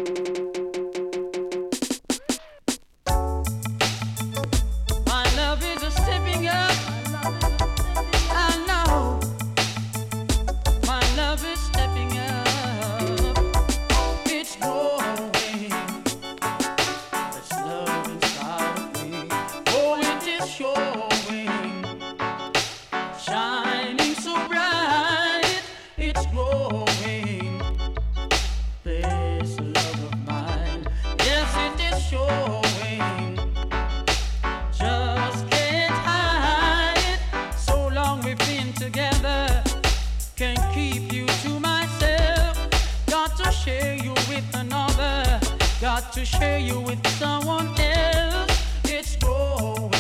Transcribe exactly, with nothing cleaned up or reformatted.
My love is a stepping up. I know. My love is stepping up. It's growing. It's love inside of me. Oh, it is showing. Shining so bright. It's growing. This love of mine. Yes, it is showing. Just can't hide it. So long we've been together. Can't keep you to myself. Got to share you with another. Got to share you with someone else. It's growing.